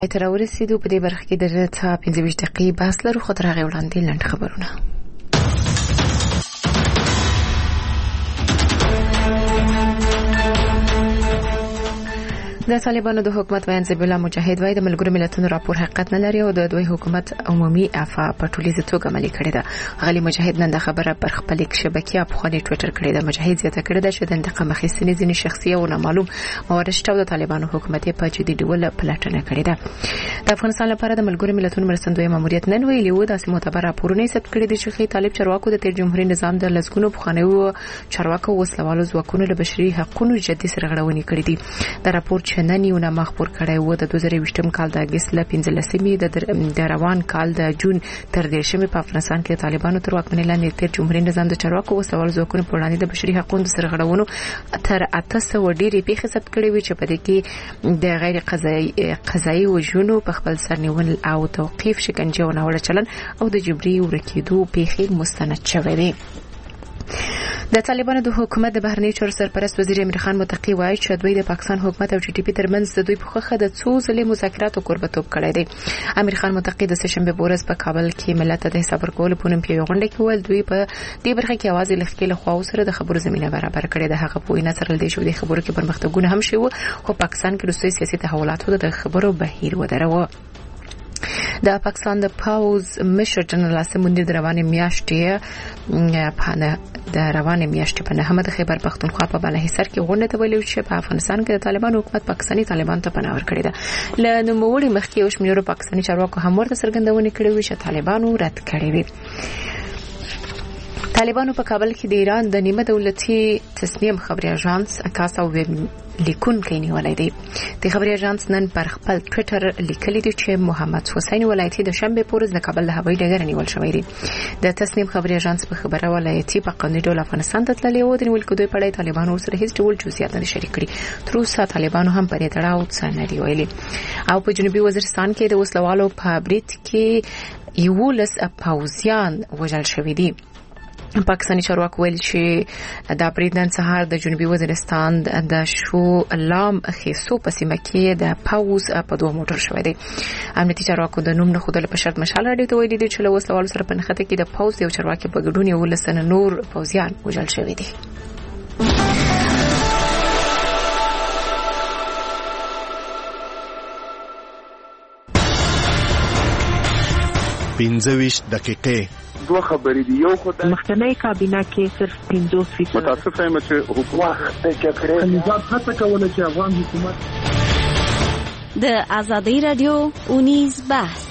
تر ورسېدو په دې برخه کې د 15 دقیقې بحث لرو. خو تر هغې وړاندې لنډ خبرونه. د طالبانو د حکومت ویان ذبیح الله مجاهد وايي د ملګرو ملتونو راپور حقیقت نه لري او د دوی حکومت عمومي عفا په ټولیزه توګه عملي کړې ده. غلي مجاهد نن د خبره پر خپل شبکې په خوني ټوئیټر کړې ده. مجاهد زیاته کړې ده چې د انتقام اخیستنې ځینې شخصي او نامعلوم موارد شته او د طالبانو حکومت په جدي ډول پلټنه کړې ده. د افغانستان لپاره د ملګرو ملتونو مرستندوی ماموریت نن ویلي و داسې معتبر راپورونه ثبت کړي دي چې طالب چارواکو د تیر جمهوریت نظام د لسګونو بخانیو چارواکو وسلوالو ځواکونو له بشري حقوقو جدي سرغړونې کړې دي. د راپور چنن یو نامه خبر کړی و د 2020 کال د اگست ل 15مې د روان کال د جون تر 10مې په افغانستان کې طالبانو تر واکمنۍ لاندې تیر جمهوریت نظام د چارواکو وسوال ځواکونو په وړاندې د بشري حقوقو سرغړونو تر 800 ډېرې پیښې ثبت کړې وي چې په دې کې د غیر قضایي وژنو په خپل سر نیول او توقيف شکنجه او ناوړه چلن او د جبري ورکیدو پیښې مستند شوې دي. د طالبانو د حکومت د بهرنی چارو سرپرست وزیر امیر خان متقی وایي چې دوی د پاکستان حکومت او جی ټي پی ترمنځ د دوی په خوخه د څو ځلې مذاکراتو قربتوب کړی دی. امیر خان متقی د سهشنبه ورځ په کابل کې ملت د حساب ورکول په نوم پیغام غونډه کې ول دوی په دې برخه کې आवाज لخکې له خواو سره د خبرو زمينه برابر کړې ده. هغه په وینا سره د شوې خبرو کې پرمختګونه هم شوه خو پاکستان کې روسي سیاسي تحولاتو د خبرو بهیر ودروه. د پاکستان د پاوز مشر جنرال اسم مندیر د روانې میاشتې په نهمه د خیبر پختونخوا په بالاحصار کې غونډه ته ویل چې په افغانستان کې د طالبانو حکومت پاکستاني طالبان ته پناه ورکړي ده. ل نوموړي مخکې او شمیرو پاکستاني چارواکو هم ورته څرګندونه کړې وي چې طالبانو رد کړي وي. طالبانو په کابل کې د ایران د نیمه دولتي تسنیم خبري اژانس اکاسا ویب لیکونکي نیولای دی. د خبري اژانس نن پر خپل ټوئیټر لیکلي دی چې محمد حسین ولایتي د شنبه پورز د کابل له هوایي ډګر نیول شوی دی. د تسنیم خبري اژانس په خبره ولایتي په قانوني ډول افغانستان ته تللی و د نیول کېدو په اړه طالبانو سره هیڅ ډول جزئیات نه شریک کړي. تر اوسه طالبانو هم پرې تړاو څه نه دی ویلي. او په جنوبي وزیرستان کې د وسلوالو په برید کې 11 پاوزیان وژل شوی دي. پاکستاني چارواکو ویل چې د اپریل نن سهار د جنوبي وزیرستان د شو لام خیسو په سیمه کې د پاوز په 2 موټر شوی دی. امنیتي چارواکو د نوم نه خودل په شرط مشال راډیو ته ویلي دي چې له وسلوالو سره په نښته کې د پاوز یو چارواکي په ګډون یو لسنه نور پاوزیان وژل شوی دي. پنځه دقیقې دوه خبرې دی. یو خدای مخکنی کابینه کې صرف 50% متاسف یم چې حکومت د جګړې نظام هڅه کوله چې افغان حکومت د ازادي رادیو اونیز بحث.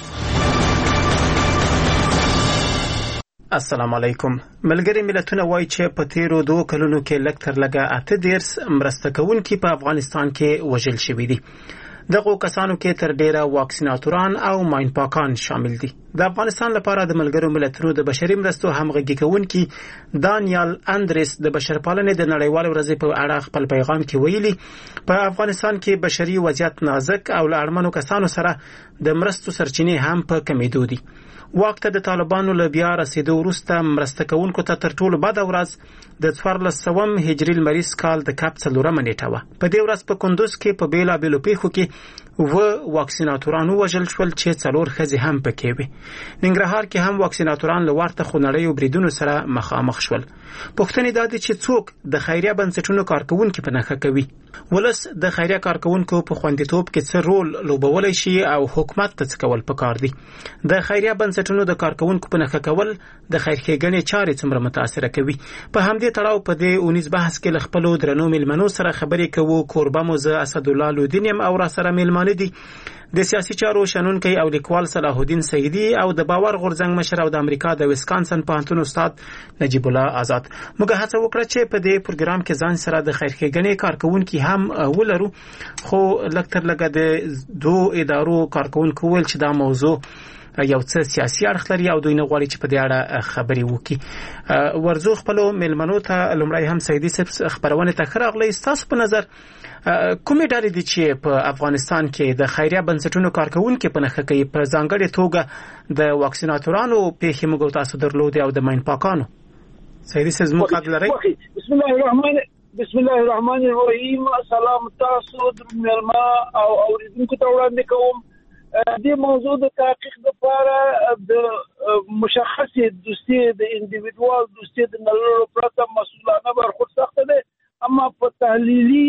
السلام علیکم. ملګری ملتونه وایي چې په تیرو 2 کلونو کې لږ تر لږه 8 مرسته کوونکي په افغانستان کې وژل شوي دي. دغه کسانو کې تر ډیره واکسیناتوران او ماین پاکان شامل دي. د افغانستان لپاره د ملګرو ملتونو د بشري مرستو همغږي کوونکي دانیال اندریس د بشرپالنې د نړیوال ورځې په اړه خپل پیغام کې ویلي په افغانستان کې بشري وضعیت نازک او لړمنو کسانو سره د مرستو سرچینې هم په کمیدو دي. وخت د طالبانو له بیا رسیدو وروسته مرسته کوونکو ته تر ټولو بد ورځ د 1400 هجري لمریز کال د کاپ 4 نیټه و. په دې ورځ په کندوز کې په بیلا بیلو پیښو کې واکسیناتورانو وژل شول چې 4 ښځې هم پکې وي. ننګرهار کې هم واکسیناتوران له ورته خونړیو بریدونو سره مخامخ شول. پوښتنې دا دي چې څوک د خیریه بنسټونو کارکونکو په نخښه کوي. ولس د خیریه کارکونکو په خوندیتوب کې څه رول لوبولای شي او حکومت ته څه کول پکار دي. د خیریه بنسټونو د کارکونکو په نخښه کول د خیرخېګنې چارې څومره متاثر کوي. په همدې تړاو په دې اونیز بحث کې له خپل درنو ملمنو سره خبرې کوو. کوربه موزه اسد الله لودینیم او را سره ملمانه دي د سیاسي چارو شنونکي او لیکوال صلاح الدین سیدی او د باور غورځنګ مشر او د امریکا د ویسکانسن پوهنتون استاد نجیب الله آزاد. موږ هڅه وکړه چې په دې پروګرام کې ځان سره د خیرخېګنې کارکونکو هم ولرو خو لکتر لګه د 2 ادارو کارکونکو ول چې دا موضوع یو څه سیاسي اړخ لري او دوی نه غواړي چې په دې اړه خبرې وکړي. ورزو خپل ملمنو ته لمړی هم سیدی صاحب خبرونه ته خراغلی. تاسو په نظر کومې ډلې دي چې په افغانستان کې د خیریه بنسټونو کارکونکو په نخښه کې په ځانګړې توګه د واکسیناتورانو پیښې موږ تاسو درلودې او د ماین پاکانو؟ سیدی صاحب مقابل لري. بسم الله الرحمن الرحیم. سلام تاسو د ملما او اوریدونکو ته وړاندې کوم. د موضوع د تحقیق لپاره د مشخص دوستي د انډیویډوال دوستي د نلولو پرته مسؤلانه برخورد سخت دی. اما په تحلیلي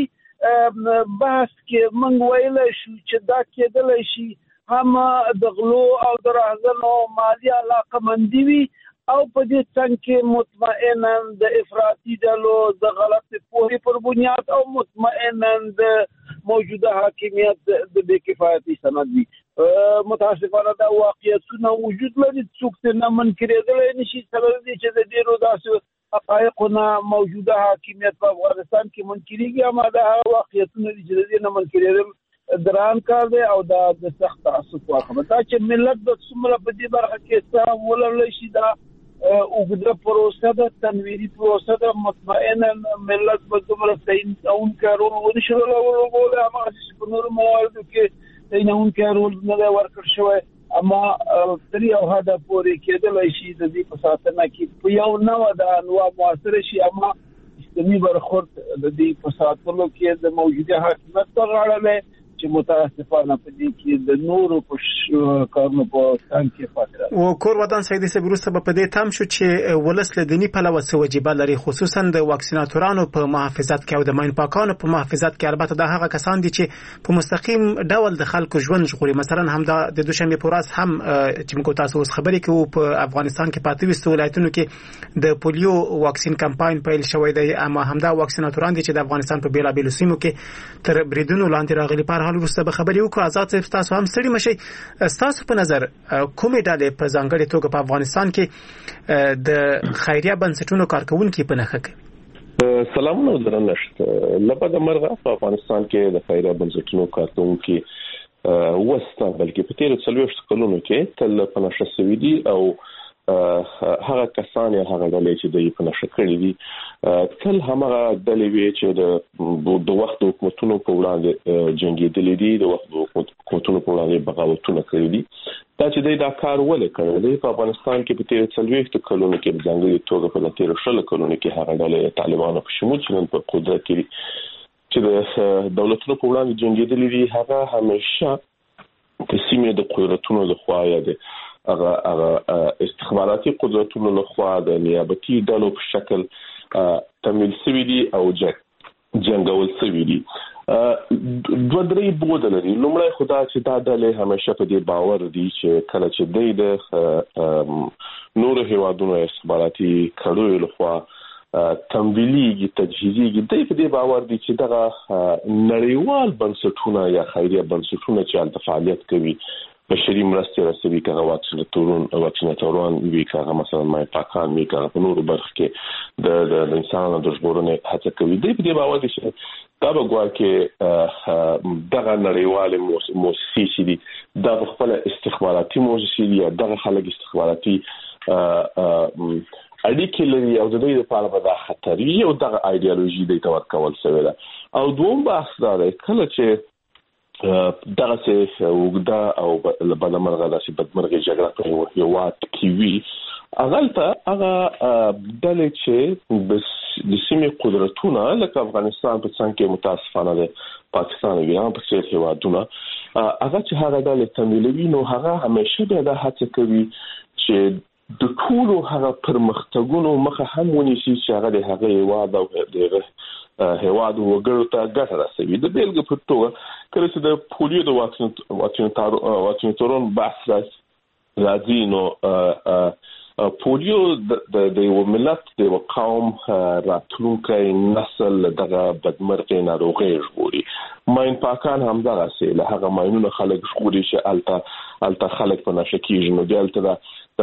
بحث کې موږ ویلی شو چې دا کېدلی شي هم د غلو او د راهزنو مالي علاقمندي وي او په دې څنګ کې مطمئنا د افراطي ډلو د غلط پوهې پر بنیاد او مطمئنا د موجوده حاکمیت د بې کفایتي سند وي. متاسفانه دا واقعیتونه وجود لري، څوک ترې نه منکرېدلی نشي. سبب دی چې د ډېرو داسې حقایقو نه موجوده حاکمیت په افغانستان کې منکرېږي، اما دا هغه واقعیتونه دي چې د دې نه منکرېدل ګران کار دی او دا د سخت تعصب واقعه دا چې ملت د څومره په دې برخه کې سهم ولرلی شي دا اوږده پروسه ده، تنویري پروسه ده. مطمئنا ملت به دومره تعینونکی رول ونشي لوبولی، هماغسې چې په نورو مواردو کې تعینونکی رول نه دی ورکړل شوی، اما تر یو حده پورې کېدلی شي د دې په ساتنه کې په یو نوع د انواع موثره شي. اما اسلامي برخورد د دې په ساتلو کې د موجوده حاکمیت په غاړه دی چې متاسفانه په دې کې د نورو په کارونو په څنګ کې پاتې راځي. او کور ودان سیدي صاحب وروسته په دې تام شو چې ولس له دیني پلوه څه وجیبه لري، خصوصا د واکسیناتورانو په محافظت کې او د ماین پاکانو په محافظت کې. البته دا هغه کسان دي چې په مستقیم ډول د خلکو ژوند ژغوري. مثلا هم د دوشنبه په ورځ هم چې موږ تاسو اوس خبرې کوو په افغانستان کې پاتې وستو ولایتونو کې د پولیو واکسین کمپاین پیل شوی دی، اما همدا واکسیناتوران دي چې د افغانستان په بیلابیلو سیمو کې تر بریدونو لاندې راغلي. په هر حال وروسته به خبرې وکړو. آزاد صاحب تاسو هم ستړي مشئ، تاسو په نظر کومې ډلې په ځانګړې توګه په افغانستان کې د خیریه بنسټونو کارکونکي په نښه کوي؟ سلامونه درنښت. لپاره مرغه په افغانستان کې د خیریه بنسټونو کارکونکي وسته بلکې په تیر 40 کلونو کې تل په نشه سوي دي او هغه کسان یا هغه ډلې چې د په نشه کړی دي تل همغه ډلې وي چې د وخت حکومتونو په وړاندې جنگیدلې دي، د وخت حکومتونو په وړاندې بغاوتونه کړی دي. دا چې دا کار ولې کړی دی په افغانستان کې په تیر 40 کلونو کې په ځانګړي توګه په تیر 10 کلونو کې هغه ډلې طالبانو په شمول چې په قدرت کې چې د دولتونو په وړاندې جنگیدلې دي، هغه همیشه د سیمې د قدرتونو د خوا یا د هغه استخباراتي قدرتونو له خوا د نیابتي ډلو په شکل تمویل شوي دي او جنګول شوي دي. دوه درې بوده لري. لومړی خو دا چې دا ډلې همیشه په دې باور دي چې کله چې دوی د نورو هیوادونو استخباراتي کړیو له خوا تمویلېږي، تجهیزېږي، دوی په دې باور دي چې دغه نړیوال بنسټونه یا خیریه بنسټونه چې هلته فعالیت کوي بشري مرستې رسوي، که واکسیناتوران وي، که مثلا ماین پاکان وي، که په نورو برخو کې د انسانانو د ژغورنې هڅه کوي. دوی په دې باور دي چې دا به ګویا کې دغه نړیوالې موسسې چې دي دا به خپله استخباراتي موسسې دي یا دغه خلک استخباراتي اړیکې لري او د دوی لپاره به دا خطر وي او دغه ایډیالوژي دوی ته ورکول شوې ده. او دوم بحث دا دی کله چې دغه څه وګدا او بدمرغه داسې بدمرغه جګړه په هیواد کې وي، هغه ډلې چې د سیمې قدرتونه لکه افغانستان په څنګ کې متاسفانه د پاکستان او ایران په څیر هیوادونه هغه چې هغه ډلې تمویلوي، نو هغه همیشه به دا هڅه کوي چې د ټولو هغه پرمختګونو مخه هم ونیسي چې هغه د هغه هیواد او د هیواد وګړو ته ګټه رسوي. د بیلګې په توګه کله چې د پولیو د واکسیناتورانو بحث راځي، نو پولیو د یو ملت د یو قوم راتلونکی نسل دغه بدمرغۍ ناروغۍ ژغوري. ماین پاکان هم دغسې له هغه ماینونه خلک ژغوري چې هلته خلک په نشه کېږي، نو بیا هلته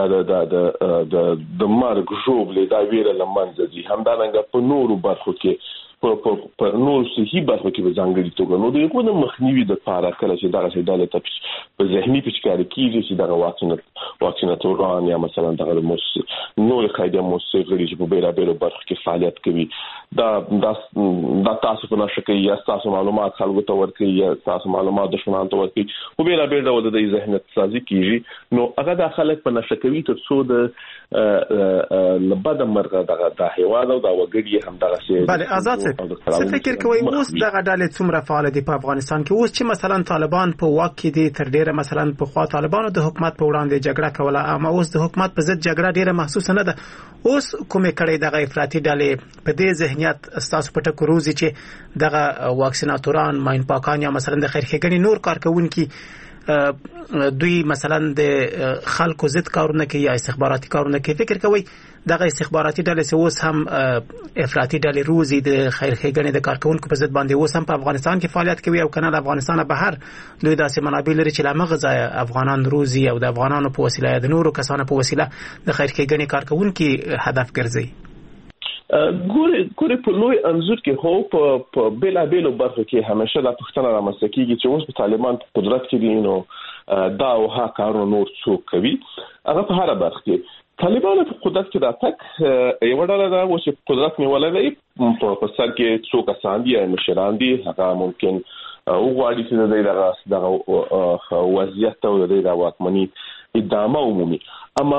د مرګ ژوبلې دا ویره له منځه ځي. همدارنګه په نورو برخو کې په نورو صحي برخو کې به ځانګړي توګه نو د هغو د مخنیوي دپاره کله چې دغسې ډلې ته په ذهني پیچکاري کېږي چې دغه واکسیناتوران یا مثلا دغه نورې خیریه موسسې غړي چې په بېلابېلو برخو کې فعالیت کوي، دا تاسو په نشه کوي یا ستاسو معلومات خلکو ته ورکوي یا ستاسو معلومات دښمنانو ته ورکوي، په بېلابېل ډول د دوی ذهنیت سازي کېږي. نو هغه دا خلک په نشه کوي تر څو د له بده مرغه دغه هیواد او دا وګړي هم دغسې. بله آزاد څه فکر کوي اوس دغه ډلې څومره فعال دي په افغانستان کې اوس چې مثلا طالبان په واک کې دي تر ډیره مثلا په خوا طالبانو د حکومت په وړاندې جګړه کوله اما اوس د حکومت په ضد جګړه ډیره محسوس نه ده اوس کومې کړي دغه افراطي ډلې په دې ذهنیت استاسو په ټکو روزي چې دغه واکسیناتوران ماین پاکان یا مثلا د خیرخېګنې نور کارکونکي دوی مثلا د خلکو ضد کارونه کوي یا استخباراتي کارونه کوي فکر کوي دغه استخباراتي ډلې اوس هم افراطي ډلې روزي د خیرخېګنې د کارکونکو په ضد باندې اوس هم په افغانستان کې فعالیت کوي او کنه د افغانستان بهر دوی داسې منابع لري چې لامغه ځای افغانان روزي او د افغانانو په وسیله د نورو کسانو په وسیله د خیرخېګنې کارکونکو هدف ګرځي ګوري په لوی انځور کې هو په بیلابېلو برخو کې همیشه د پښتنه رامنځته کیږي چې اوس په طالبان په قدرت کې دي نو دا او ها کارونه نور څوک کوي هغه په هر برخه کې طالبان په قدرت کې راځي یو ډول دا و چې قدرت نیولای دی په سر کې څوک اسان دي مشران دي هغه ممکن وګوري چې دغه وضعیت او د واکمنۍ ادامه عمومي اما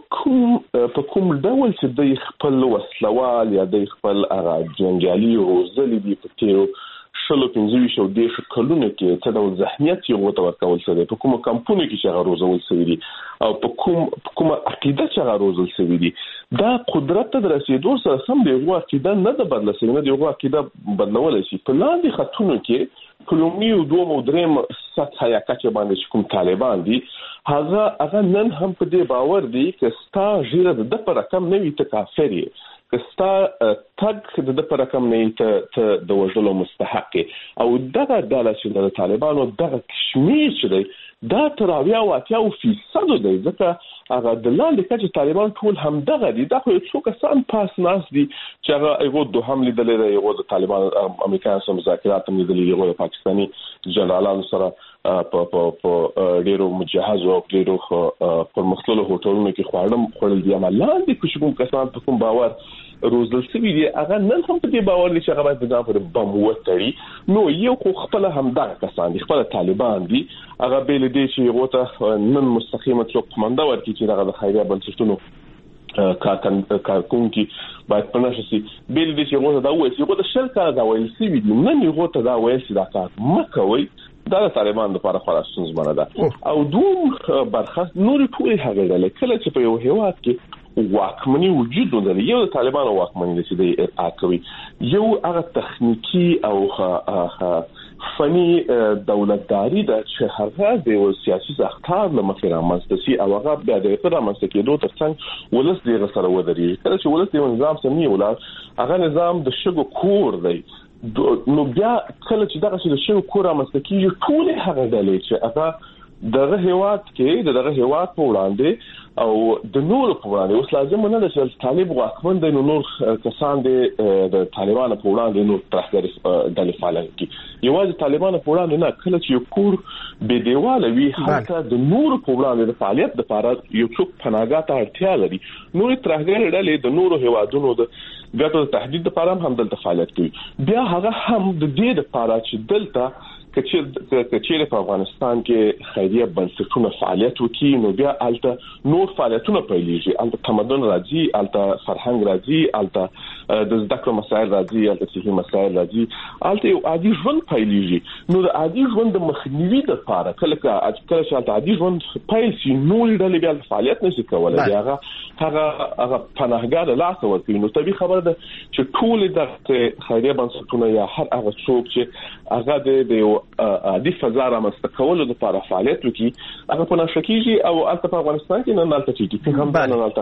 په کوم ډول چې د خپل وسلوال یا د خپل هغه جنگیالي روزلي دي په تیرو شلو 15 د کلونو کې څه ډول ذهنیت یې غوته ورکول شوی په کومه کمپونی کې چې هغه روزول شوی دي او په کومه عقیده چې هغه روزل شوی دي دا قدرت ته رسیدو سره سم دی هغه عقیده نه د بدل شوی نه دی هغه عقیده بدلول شي په لاندې خطونو کې کلومي او دوه مودرم سطح یا کچه باندې کوم طالبان دي هغه نن هم په دې باور دي چې ستا ژیره د پر رقم نه وي ته کافر یې کستا تګ د پر رقم نه ته د وژلو مستحق او دغه ډله چې د طالبانو دغه کشمیر چې دی دا تر 80% دی ځکه هغه د لاندې کچې طالبان ټول هم دغه دي دا خو څو کسان پاس ناس دي چې هغه یو د حمله دلته یو د طالبان امریکایانو سره مذاکرات هم دي یو د پاکستاني جنرالانو سره په ډیرو مجهز او ډیرو پرمختللو هوټلونو کې خواړه دي اما لاندې کوم کسان په کوم باور روزل سوي دي هغه نن هم په دې باور دي چې هغه باید د ځان بم وتړي نو یو خو خپل هم دغه کسان دي خپل طالبان دي هغه بیل دي چې غوته نن مستقیمه څوک قومنده ورکړي چې دغه د خیریه بنسټونو کارکونکي باید پنځه سي بیل دي چې غوته دا وایي چې غوته شل کال دا وایي سوي دي نن غوته دا وایي چې دا کار مکوي دا د طالبان لپاره خلاص ستونزمنه ده او دوه برخه نور ټول هغه ډلې کله چې په یو هیواد کې واکمنی وجود لري یو د طالبانو واکمنی چې د اکوي یو هغه تخنیکی او فنی دولتداري ده چې هغه د سیاسي اختیار لمخې رامنځته شي او هغه بیا د رامنځته کېدو ترڅنګ ولس دې سره ودري کله چې ولس دې نظام سمي ولر هغه نظام د شګو کور دی نو بیا کله چې دغه د شګو کور رامنځته کېږي ټول هغه ډلې چې هغه دغه هیواد کې دغه هیواد په وړاندې او د نور په وړاندې اوس لازم نه ده چې طالب واکمن د نور کسان د طالبانو په وړاندې نور ترخګر د فعالیت کې یوازې طالبانو په وړاندې نه کله چې یو کور به دیواله وي حتی د نور په وړاندې د فعالیت لپاره یو څوک پناهګاه ته اړتیا لري نور ترخګر ډلې د نور هیوادونو د ګټو تهدید لپاره هم دلته فعالیت کوي بیا هغه هم د دې لپاره چې دلته کچېره په افغانستان کې خیریه بنسټونه فعالیت وکړي نو بیا الته نور فعالیتونه پیلېږي الته تمدن راځي الته فرهنګ راځي الته د زده کړو مسایل راځي الته صحي مسایل راځي الته یو عادي ژوند پیلېږي نو د عادي ژوند د مخنیوي لپاره کله چې الته عادي ژوند پیل شي نو ډلې بیا فعالیت نشي کولای هغه پناهګاه لاس ورکوي نو طبيعي خبره ده چې ټول د خیریه بنسټونه یا هر هغه څوک چې هغه د عادي فضا رامنځته کولو لپاره فعالیت وکړي هغه په نشکیږي او البته په افغانستان کې نه نالته کیږي هم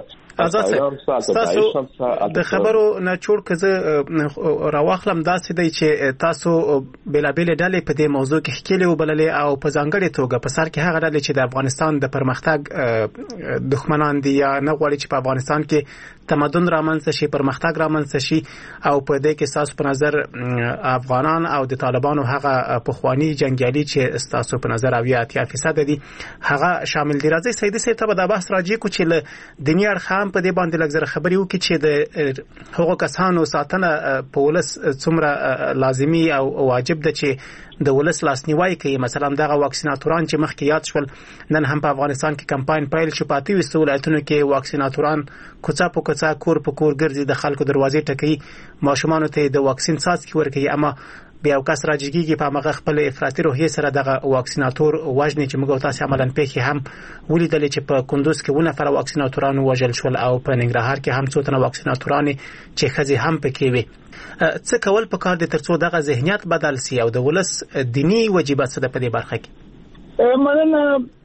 آزاد د خبرو نه چور کزه راوخلم داسې دی چې تاسو بلابل ډلې په دې موضوع کې خکېلې وبللې او په ځانګړي توګه په سر کې هغه ډلې چې د افغانستان د پرمختګ دښمنان دي یا نه غواړي چې په افغانستان کې تمدن رامنځته شي پرمختګ رامنځته شي او په دې کې تاسو په نظر افغانان او د طالبانو هغه پخوانی جنگیالي چې تاسو په نظر 80% دي هغه شامل دي راځي سیدی سي ته د بحث راځي کو چې د دنیا خام په دې باندې لږ خبري وکړي چې د هغو کسانو ساتنه په ولس څومره لازمي او واجب ده چې د ولس لاسنیوي کوي مثلا دغه واکسیناتوران چې مخکې یاد شول نن هم په افغانستان کې کمپاین پیل شو پاتې وستو ولایتونو کې واکسیناتوران کوڅه په کوڅه کوڅه کور په کور ګرځي د خلکو دروازې ټکوي ماشومان ته د واکسین څاڅکي ورکوي اما بیا کس راځيږي په هغه خپل افراطي روحیه سره دغه واکسیناتور وژنې چې موږ تاسو عملاً پېښې هم ولیدل چې په کندوز کې ونه فر واکسیناتورانو وژل شول او په ننګرهار کې هم څو تنه واکسیناتوران چې خزي هم پکې وي څه کول پکار دي ترڅو دغه ذهنیت بدل سي او د ولس دینی واجبات څه په دې برخه کې مننه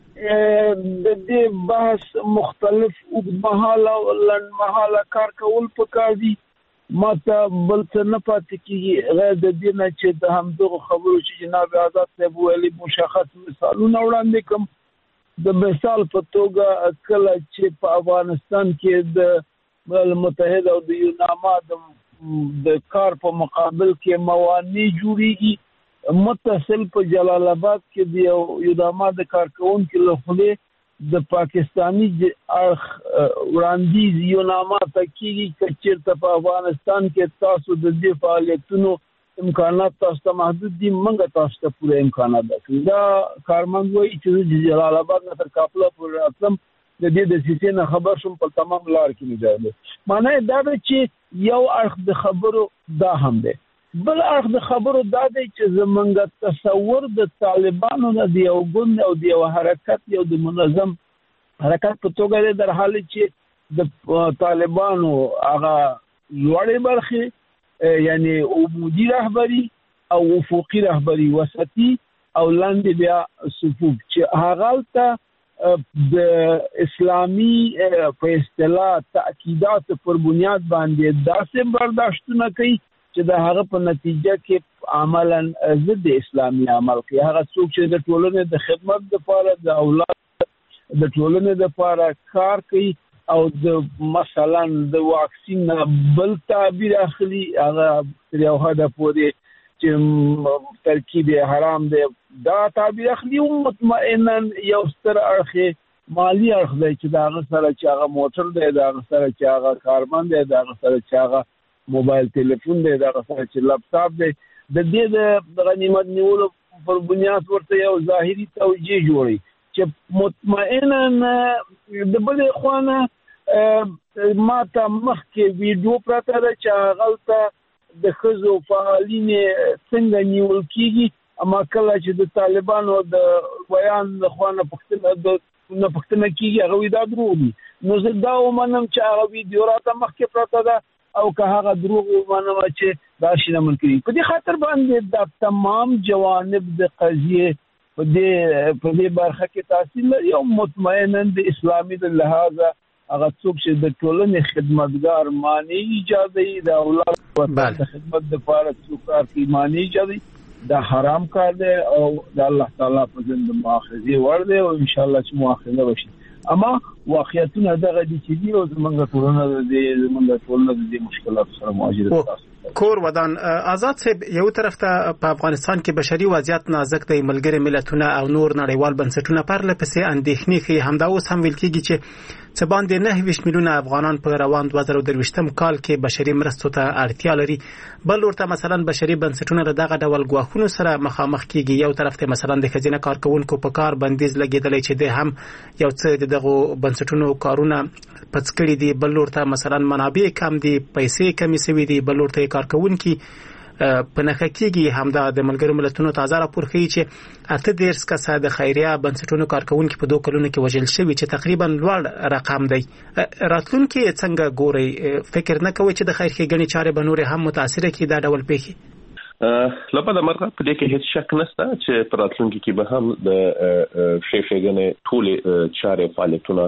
د دې بحث مختلف اوږدمهاله او لنډمهاله کار کول پکار دي ماته بل څه نه پاتې کیږي غیر د دې نه چې د همدغه خبرو چې جناب آزاد صاحب ویلي مشخص مثالونه وړاندې کوم د مثال په توګه کله چې په افغانستان کې د ملل متحده او د یوناما د کار په مقابل کې موانع جوړیږي متصل په جلال آباد کې د یوناما د کارکونکو له خوا د پاکستانی وړاندیز یوناما تکیږي چې چیرته په افغانستان کې تاسو د دې فعالیتونو امکانات تاسو ته محدود دي موږ تاسو ته پوره امکانات درکوو دا کارمند وایي چې جلال آباد نه تر کابل پورې راتلم د دې د سیستم نه خبر شوم په تمام لار کې مجاهد معنی دا چې یو اړخ د خبرو دا هم ده بل اړخ د خبرو دا دی چې زمونږ تصور د طالبانو نه دی او ګوند او دی حرکت یو د منظم حرکت په توګه در حال چې د طالبانو هغه لوړې برخې یعنی عمودي رهبری او افقي رهبری وسطي او لاندې بیا صفوف چې هغه ته د اسلامي په اصطلاح تاکیدات پر بنیاد باندې داسې برداشتونه کوي چې د هغه په نتیجه کې عملاً ضد اسلامي عمل کوي هغه څوک چې د ټولنې د خدمت لپاره د اولاد د ټولنې لپاره کار کوي او د مثلا د واکسین بل تعبیر اخلي هغه تر یو حد پورې چې ترکیب حرام دی دا تعبیر اخلي او مطمئنا یو ستر اړخ مالی اړخ دی چې دا هغه سره چې هغه موټر دی دا هغه سره چې هغه کارمند دی دا هغه سره چې هغه موبایل ټلیفون دی دا سره چې لپټاپ دی د دې د غنیمت نیولو پر بنیاد ورته یو ظاهري توجیه جوړي چې مطمئنا د بل خوانه ما ته مخکې ویډیو پراته ده چې غلطه د خزو فعالین څنګه نیول کیږي اما کله چې د طالبانو د بیان د خوانه پښتنه کیږي هغه دا دروغ دي نو زه دا ومنم چې هغه ویډیو راته مخکې پراته ده او که هغه دروغ ومنم چې دا شي نه ممکن په دې خاطر باندې د تمام جوانب د قضیه په دې برخه کې تاثیر لري او مطمئنا د اسلامي د لحاظه هغه څوک چې د ټولنې خدمتګار معنی ایجادي د اولاد د خدمت لپاره څوک کی معنی ایجادي دا حرام کار دی او د الله تعالی په ځند مؤاخذه ور دی او ان شاء الله چې مؤاخذه وشي اما واقعیتونه دغه دي چې دی او زمونږ ټولنه د مشکلات سره مواجه ده کور ودان آزاد صاحب یو طرف ته په افغانستان کې بشري وضعیت نازک دی ملګری ملتونه او نور نړیوال بنسټونه پر لپسې اندېښنې کوي همدا اوس هم ویل کېږي چې څه باندې 9 میلیونه افغانان په روان 2023م کال کې بشري مرستو ته اړتیا لري بل ورته مثلا بشري بنسټونه دغه ډول غواخونو سره مخامخ کیږي یو طرف ته مثلا د خزینه کارکونکو په کار بندیز لګیدل چې د هم یو څه دغه بنسټونو کارونه پڅکړي دي بل ورته مثلا منابع کم دي پیسې کمی سوي دي بل ورته کارکونکو په نخښه کېږي همدا د ملګرو ملتونو تازه راپور ښیي چې 18 کسه د خیریه بنسټونو کارکونکو په 2 کلونو کې وژل شوي چې تقریبا لوړ رقم دی راتلونکي څنګه ګوري فکر نه کوي چې د خیر ښېګڼې چارې به نور هم متاثر کړي دا ډول پیښې لپاره مرغه په دې کې هیڅ شک نشته چې په راتلونکي کې به هم د ښېګڼې ټول چارې فعالیتونه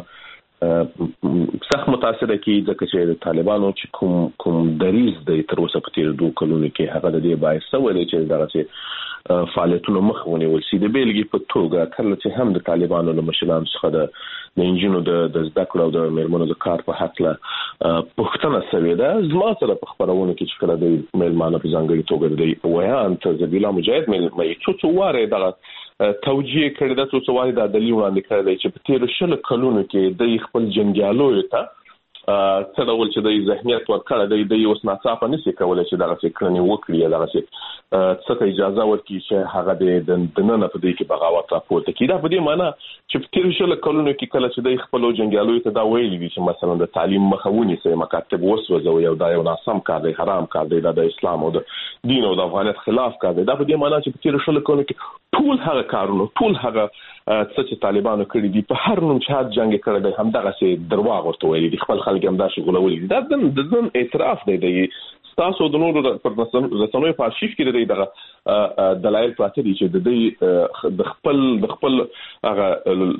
سخت متاثر کی ځکه چې د طالبانو چې کوم دریز د تر اوسه په تیر 2 کلونو کې هغه د دې باعث ولې چې دغه چې فعالیتونو مخونه ولسی د بیلګې په توګه کله چې هم د طالبانو له مشرانو څخه د انجینو د زده کړو او د میرمنو د کار په حق له پښتنه سوي ده زما سره په خبرونه کې چې کله د میلمانو په ځانګړي توګه د ویان ته زبیلا مجاهد مې څو واره دغه توجیه کړی د څو واره د دلیل وړاندې کړی چې په تیر 10 کلونو کې د خپل جنگیالو ته څه ډول چې د ذهنیت ورکړه د اوس ناڅاپه نشي کولای چې دغه فکرنی وکړي دغه څه ته اجازه ورکړي چې هغه د نن په دې کې بغاوت راپورته کړي. دا په دې معنی چې تیر شل کلونو کې کله چې د خپل جنگیالو ته دا ویلي دي چې مثلا د تعلیم مخاوني سره مکاتب وسوځوي او دا یو ناسم کار دی، حرام کار دی، د اسلام او د دین او د افغانیت خلاف کار دی. دا په دې معنی چې تیر شل کلونو کې ټول هغه کارونه، ټول هغه څه چې طالبانو کړی دي په هر نوم چې جنگ کړی دی همدغه څه درواغ ورته ویلي دي، خپل خلک هم دا شغلولي دي. دا د ځن اعتراف دی تاسو د نورو پر رسنیو په archive کې د دغه دلایل پراته دي چې د خپل هغه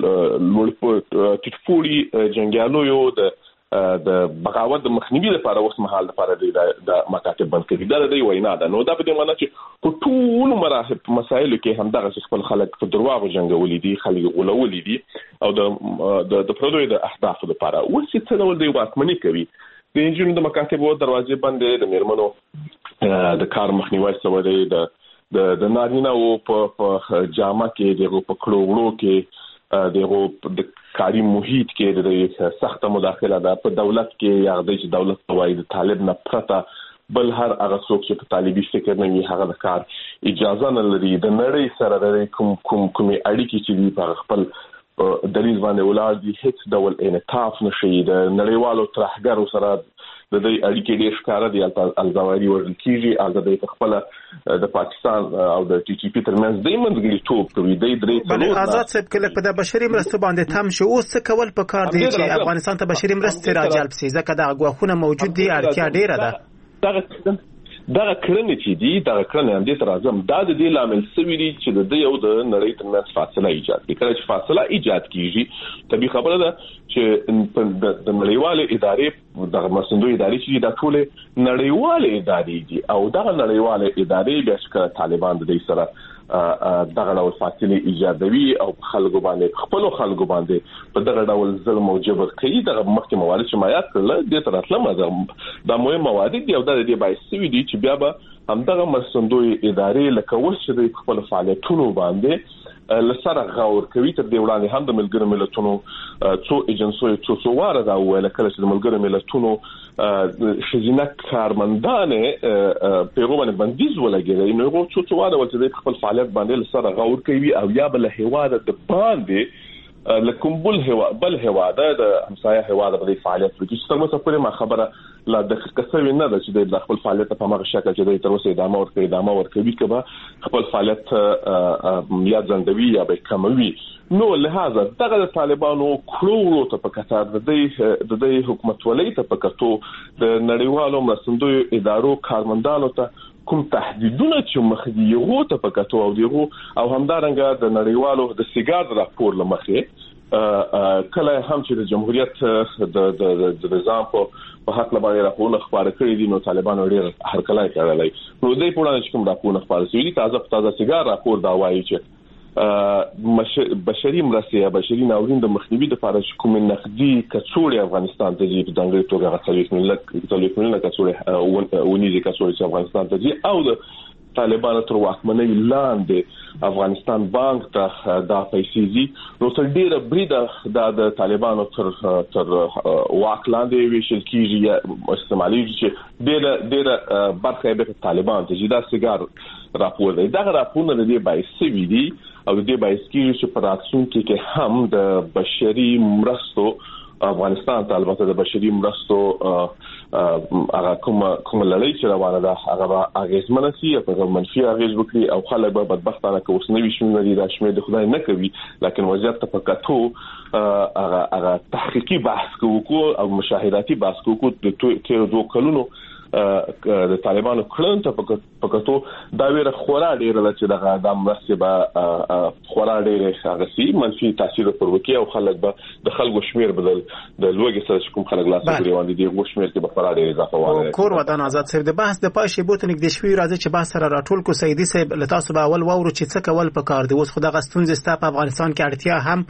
ټټپوري جنگیالو یو د بغاوت د مخنیوي لپاره اوس مهال لپاره د مکاتب بند کړي. دا د وینا ده. نو دا په دې معنی چې په ټول مراحل مسایلو کې همدغه خپل خلک په درواغ جنگولي دي، خلک غولولي دي او د پردوی د اهداف لپاره اوس څه ډول دی واکمني کوي. د انجینرونو د مکاتبو دروازې بندې، د میرمنو د کار مخنیوي سوي، د نارینه او په جامه کې دغه په کړوړو کې دغه د کاري محیط کې د سخت مداخله ده په دولت کې، یا د دولت توای د طالب نه پرته بل هر هغه څوک چې په طالبي فکر نه وي هغه د کار اجازه نه لري. د نړۍ سره د کومې اړیکې چې دي په خپل دلیل باندې ولادي هیڅ ډول انعطاف نشي. د نړیوالو ترهګرو سره د دې اړیکې ډېر ښکاره دي. الزاویری ورل کیږي د خپل د پاکستان او د ټي ټي پی ترمنځ د منځګړیتوب کوي. د درې آزاد صاحب کله په د بشري مرستو باندې تم شو اوس څه کول په کار دی چې افغانستان ته بشري مرستې راجلب شي، ځکه د غواخونه موجود دي، اړتیا ډیره ده. دا کړنې چې دي دا کړنې هم دې تر اعظم دا د دې لامل سوي دي چې د یو د نړۍ ترمنځ فاصله ایجاد کړي. کله چې فاصله ایجاد کیږي طبيعي خبره ده چې د نړیوالې ادارې د مرستندوی ادارې چې دا ټول نړیوالې ادارې دي او دا نړیوالې ادارې د اشکال طالبان د دې سره دغه ډول فاصله ایجادوي او خلکو باندې خپل خلکو باندې په دغه ډول ظلم او جبر کوي. دغه مخکې موارد چې ما یاد کړل د تر اصله دا مهم موارد دي او دا د دې باعث سوي دي چې بیا به همدغه مرستندوی ادارې لکه اوس چې د خپل فعالیتونو باندې لسره غور کوي. تر دې وړاندې هم د ملګرو ملتونو څو ایجنسیو څو واره دا ویل کله چې د ملګرو ملتونو شزینه کارمندانه پیغام بندیز ولګي نو څو واره ولته خپل فعالیت باندې لسره غور کوي او یا بل هواده د باندې لکم بل هواده د همسایه هواده په فعالیت کې چې تاسو پرې ما خبره لا د کسوي نه ده چې د خپل فعالیت په مغه شکل چې د تر اوسه ادامه ورکوي کبه خپل فعالیت یا ځندوي یا به کموي. نو لہذا دغه طالبانو کړو ته په کتار د دې حکومت ولې ته په کتو د نړیوالو مرستندوی ادارو کارمندانو ته کوم تهدیدونه چې مخدي یو ته په کتو او دیغو او همدارنګه د نړیوالو د سیګار راپور لمخه کله هم چې د جمهوریت د نظام په حق لپاره راپورونه خبره کړې دي نو طالبانو ډېر هرکلای کړلای. نو دوی په اړه چې کوم راپورونه خبره شوي تازه سیګار راپور دا وایي چې بشري مرستې یا بشري ناورین د مخنیوي لپاره کوم نقدي کڅوړې افغانستان ته ځي په دنګړي توګه غوښتل کېږي کڅوړې ونیزي کڅوړې چې افغانستان ته ځي او د طالبانو تر واکمنۍ لاندې افغانستان بانک ته دا پیسې دي. نو تر ډیره بریده د طالبانو تر واک لاندې ویشل کیږي یا استعمالي چې ډیره برخه به طالبان ته دا سیګار راپور دی. دا راپورونه د دې باعث سوي دي او د دې باعث کیږي چې په راتلونکي کې هم د بشري مرستو افغانستان ته البته د بشري مرستو هغه کوم لړۍ چې روانه ده هغه اغیزمنه سي او منفي اغیز وکړي او خلک به بدبختانه که اوس نوي شنو لري د شمیر د خدای نه کوي لکه وضعیت ته پکاتو هغه تحقیقي بحث کوو او مشاهداتي بحث کوو د تیر 2 کلونو د طالبانو کړن ته پکاتو دا ویره خورا ډیره چې دغه د مرستې به خورا ډیره شاغسي منفي تاثیر پر وکي او خلک به د خلکو شمیر بدل د لوګي سره کوم خلک لاس غوړي دي د شمیر کې به خورا ډیره اضافه وانه. کور ودان آزاد صاحب د بحث د پاشه بوت نګ د شوی راځي چې بحث سره راټول کو سیدی صاحب لتاسو به اول وورو چې څه کول په کار دی. اوس خدای غستون زستا په افغانستان کې اړتیا هم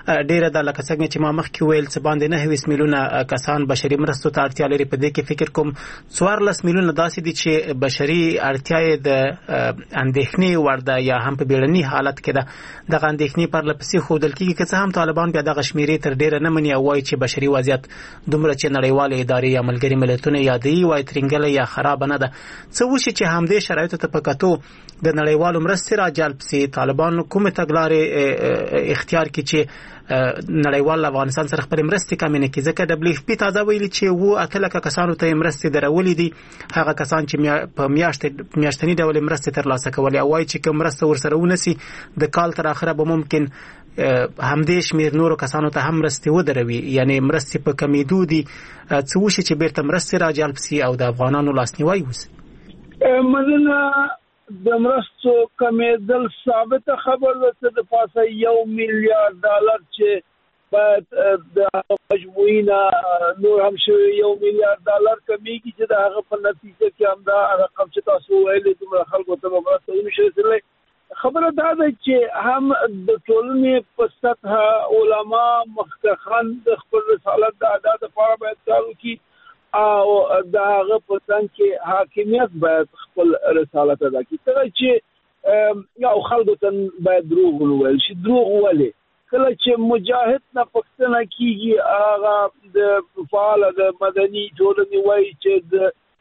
ډیره د لکه څنګه چې ما مخکې ویل څه باندې 9 میلیونه کسان بشري مرستو ته اړتیا لري. په دې کې فکر کوم 14 میلیونه داسې دي چې بشري اړتیا د اندېښنې وړ ده یا هم په بیړني حالت کې ده. دغه اندېښنې پر لپسې خودل کېږي که څه هم طالبان بیا دغه شمیرې تر ډیره نه مني او وایي چې بشري وضعیت دومره چې نړیوالې ادارې یا ملګري ملتونه یادوي وایي ترنګله یا خراب نه ده. څه وشي چې همدې شرایطو ته په کتو د نړیوالو مرستې راجلب سي، طالبان کومه تګلارې اختیار کړي چې نړیوال افغانستان سره خپل مرستې کمې نه کړي. ځکه WFP تازه ویلي چې 8 کسانو ته مرستې درولې دي، هغه کسان چې په میاشتنی ډول مرستې ترلاسه کولې او وایي چې کوم مرسته ورسره ونسي د کال تر اخره به ممکن همدې شمیر نورو کسانو ته هم مرستې ودروي، یعنی مرستې په کمیدو دي. څه وشي چې بیرته مرستې راجلب سي او د افغانانو لاسنیوی وشي؟ مننه. د مرستو کمیدل ثابته خبر ده چې د پاسه $1 میلیارډ چې باید د مجموعي نور هم شوی $1 میلیارډ کمیږي چې د هغه په نتیجه کې هم دا رقم چې تاسو ویلې دومره خلکو ته مرسته ونشي رسېدلی. خبره دا ده چې هم د ټولنې په سطح علما مخکخان د خپل رسالت د ادا لپاره باید کار وکړي او د هغه په څنګ کې حاکمیت باید خپل رسالت ادا کړي. کله چې یو خلکو ته باید دروغ وویل شي. دروغ ولې؟ کله چې مجاهد نه پوښتنه کیږي هغه د فعال د مدني ټولنې وایي چې د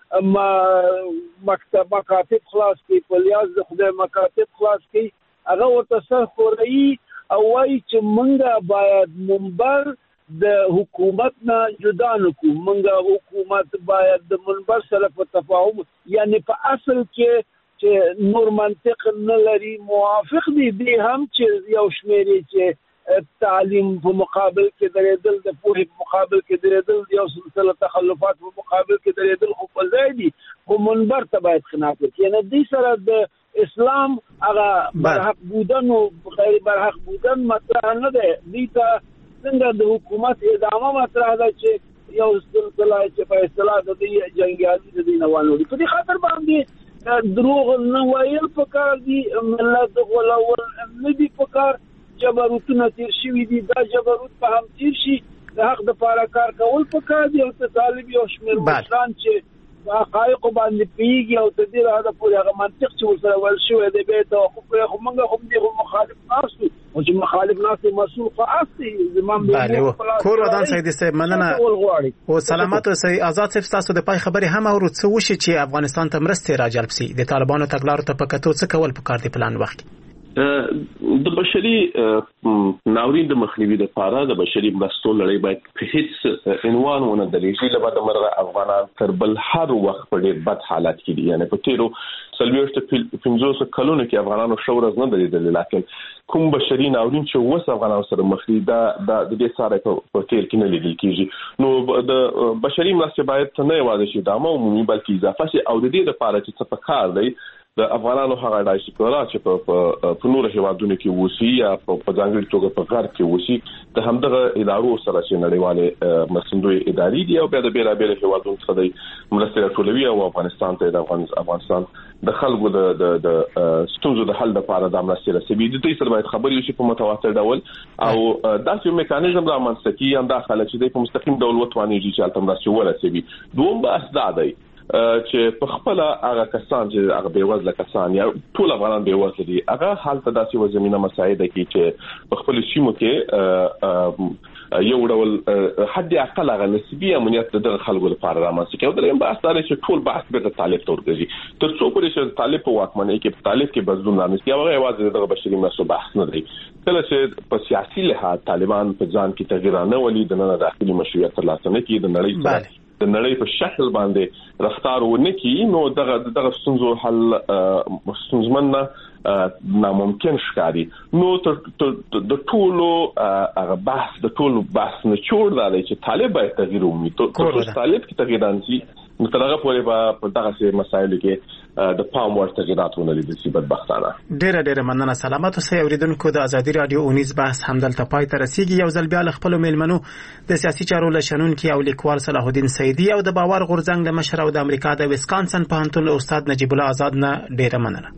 مکاتب خلاص کی پلیاز د خدای مکاتب خلاص کی هغه ورته سر خوري او وایي چې منګه باید منبر د حکومت نه جدا نکو، منګه حکومت باید د منبر سره په تفاهم، یعنی په اصل کې چې نور منطق نه لري. موافق دي هم چې یو شمیرې چې تعلیم په مقابل کې درېدل، د پوهې په مقابل کې درېدل، یو سلسله تخلفات په مقابل کې درېدل خو په ځای دي، خو منبر ته باید خلاف وکړي. یعنی دې سره د اسلام هغه برحق بودن او غیر برحق بودن مطرح نه ده. دې ته څنګه د حکومت ادامه مطرح ده چې یو سلسله چې په اصطلاح د جنګیالي د دین وانه په دې خاطر باندې دروغ نه ویل پکار دي، ملت غولول نه دي پکار. جبروتونه تیر شوي دي، دا جبروت په هم تیر شي. د حق د پاره کار کول پکار دي او ته طالب یو شمیر مشران چې حقایق باندې پیږي او د دې راځه پورې هغه منطق چې ورسره ول شوی دی به ته خو موږ هم دي مخالف ناسو او چې مخالف ناسو مسؤل خاصي زمام دی. کور ودان سید صاحب مننه او سلامت اوسئ. آزاد صاحب تاسو د پای خبرې هم اورو. څه وشي چې افغانستان ته مرستې راجلب سي؟ د طالبانو تګلارو ته پکاتو څه کول پکار دي پلان وخت د بشري ناورین د مخنیوي لپاره د بشري مرستو لړۍ باید په هیڅ عنوان ونه درېږي. لپاره مرغه افغانان تر بل هر وخت په ډېر بد حالت کې دي. یعنی په تیرو 50 کلونو کې افغانانو شورز نه درېدل، لکه کوم بشري ناورین چې وس افغانانو سره مخ دي دا د دې سره په تیر کې نه لیدل کېږي. نو د بشري مرستې باید نه یوازې شي د عمومي بلکې اضافه شي او د دې لپاره چې څه پکار دی د افغانانو هغه ډایسپورا چې په نور هیوادونو کې وسی یا په ځانګړي توګه په غرب کې وسی د همدغه ادارو سره چې نړیواله مرستندوی ادارې دي او بیا د بیلابیل هیوادونو څخه د مرستې راټولوي او افغانستان ته د افغانستان د خلکو د ستونزو د حل لپاره د مرستې رسوي. د دې سره باید خبرې وشي په متواتر ډول او داسې یو میکانیزم رامنځته کړي هم دا خلک چې په مستقیم ډول وتوانیږي چې البته مرستې ورسوي. دوم بحث دا دی چې په خپل هغه کسان چې هغه بیوزله کسان یا ټول افغانان بیوزله دي هغه حالت داسې و زمينه مساعده کی چې په خپل سیمو کې یو ډول حد اقل هغه نسبی امنیت د خلکو لپاره رامنځته کوي. دریم بحث دا چې ټول بحث به طالب تور کوي تر څو پورې چې طالب په واکمنۍ کې طالب کې بدلون رامنځته هغه یوازې د بشري مرستو بحث نه دی. کله چې په سیاسي لحاظ طالبان په ځان کې تغییر نه ولي د نه داخلي مشروعیت ترلاسه نه کوي د نړۍ په شکل باندې رفتار ونه کی نو دغه ستونزو حل ستونزمن ناممکن ښکاري. نو د ټولو هغه بحث نه جوړ دی چې طالب باید تغییر ومني. طالب کې تغییر رانځي نو تر هغه پورې په دغه مسایلو کې د پام وړ تغیرات ونه لیدل شي بدبختانه. ډېر مننه. سلامات اوسئ اوریدونکو. د ازادي رادیو اونیز بحث همدلته پای ته رسیدي. یو ځل بیا خپل میلمنو د سیاسي چارو لشنونکو او لیکوال صلاح الدین سیدی او د باور غورځنګ له مشر او د امریکا د ویسکانسن پوهنتون استاد نجیب الله آزاد نه ډېر مننه.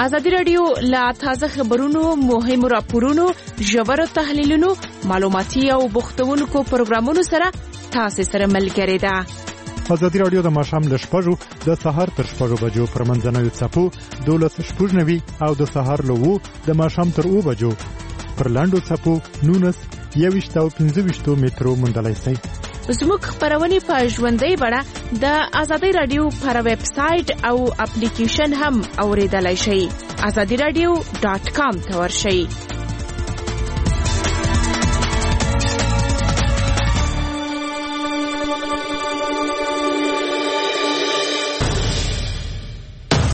ازادي رادیو لا تازه خبرونو، مهمو راپورونو، ژورو تحلیلونو، معلوماتي او بوختونکو پروګرامونو سره تاسو سره ملګری ده. ازادي رادیو د ماښام له 6 د سهار تر 6 بجو پر منځنوي څپو 12:90 او د سهار له 2 د ماښام تر 2 بجو پر لاندو څپو 19 او 15 مترو مندلای سي. زموږ خبرونه په ژوندۍ بڼه د ازادي رادیو پر ویب سټ او اپلیکیشن هم اوریدلای شئ. azadiradio.com ته ورشئ.